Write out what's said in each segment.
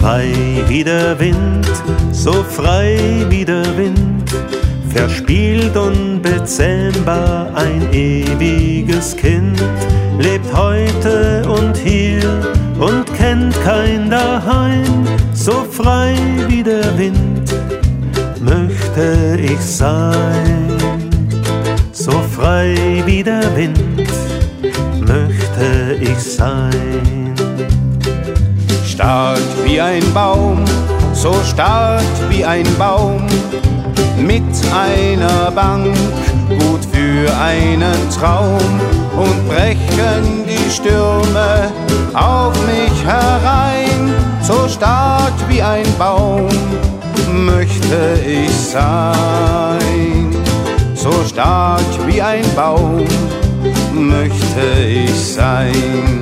frei wie der Wind, so frei wie der Wind, verspielt unbezähmbar ein ewiges Kind, lebt heute und hier und kennt kein Daheim, so frei wie der Wind möchte ich sein, so frei wie der Wind möchte ich sein. Stark wie ein Baum, so stark wie ein Baum, mit einer Bank, gut für einen Traum, und brechen die Stürme auf mich herein. So stark wie ein Baum möchte ich sein, so stark wie ein Baum möchte ich sein.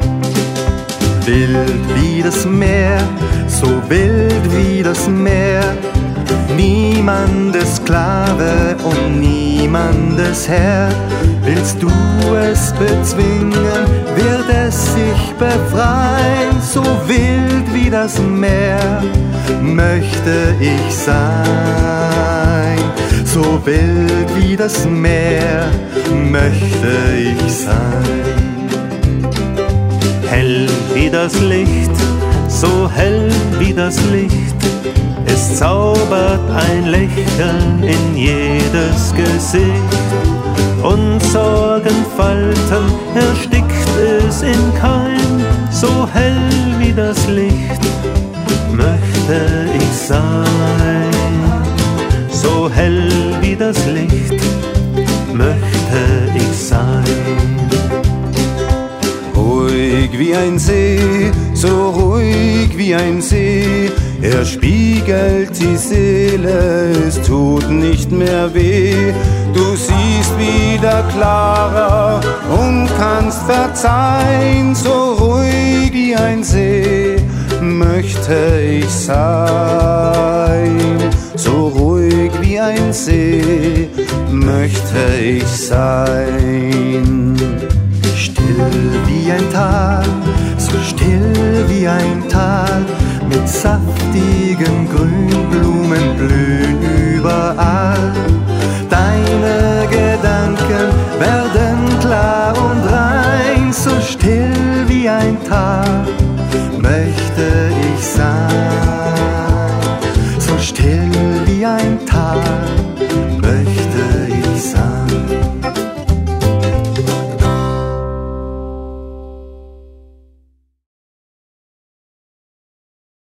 Wild wie das Meer, so wild wie das Meer, niemandes Sklave und niemandes Herr. Willst du es bezwingen, wird es sich befreien. So wild wie das Meer möchte ich sein, so wild wie das Meer möchte ich sein. Hell wie das Licht, so hell wie das Licht, es zaubert ein Lächeln in jedes Gesicht, und Sorgenfalten erstickt es in Keim, so hell wie das Licht möchte ich sein, so hell wie das Licht möchte ich sein. Ruhig wie ein See, so ruhig wie ein See, er spiegelt die Seele, es tut nicht mehr weh. Du siehst wieder klarer und kannst verzeihen, so ruhig wie ein See möchte ich sein, so ruhig wie ein See möchte ich sein. Still wie ein Tal, so still wie ein Tal, mit saftigen Grünblumen blüht